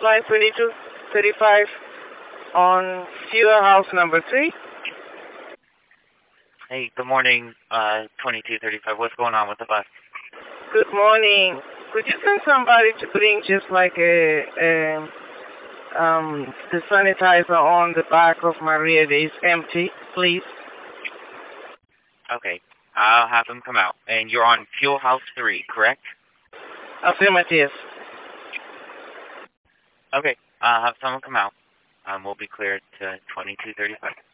Line 2235 on fuel house number 3. Hey, good morning, 2235. What's going on with the bus? Good morning. Could you send somebody to bring just like the sanitizer on the back of Maria that is empty, please? Okay, I'll have them come out. And you're on Fuel House 3, correct? Affirmative. Okay, I'll have someone come out. We'll be cleared to 2235.